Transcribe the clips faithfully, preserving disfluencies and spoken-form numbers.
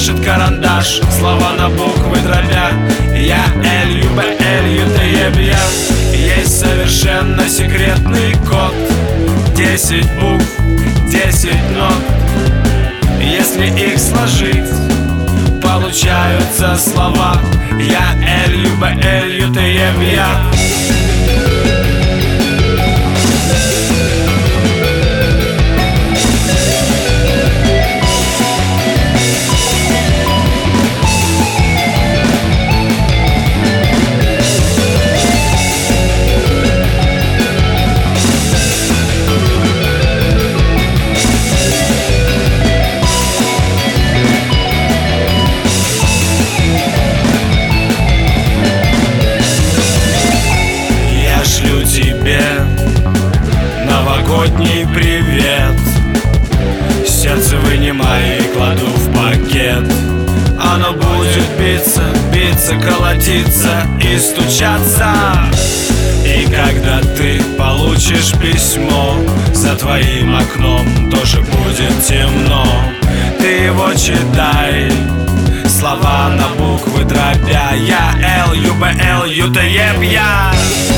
пишет карандаш, слова на буквы дробя. Я Л, Ю, Б, Л, Ю, Т, Е, Б, Я. Есть совершенно секретный код. Десять букв, десять нот. Если их сложить, получаются слова. Я Л, Ю, Б, Л, Ю, Т, Е, Б, Я. Новогодний привет, сердце вынимаю и кладу в пакет. Оно будет биться, биться, колотиться и стучаться. И когда ты получишь письмо, за твоим окном тоже будет темно. Ты его читай, слова на буквы дробя. Я Л, Ю, Б, Л, Ю, Т, Е, Б, Я.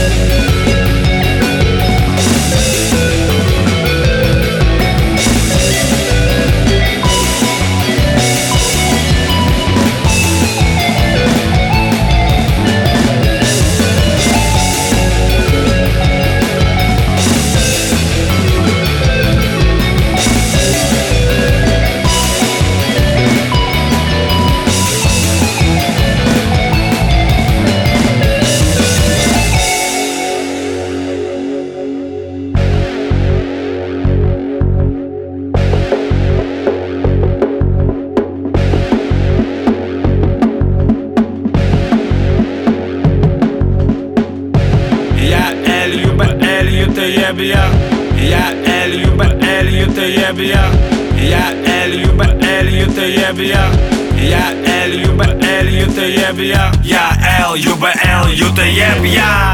Я Л, Ю, Б, Л, Ю, Т, Е, Б, Я. Я Л, Ю, Б, Л, Ю, Т, Е, Б, Я. Я Л, Ю, Б, Л, Ю, Т, Е, Б, Я. Я Л, Ю, Б, Л, Ю, Т, Е, Б, Я.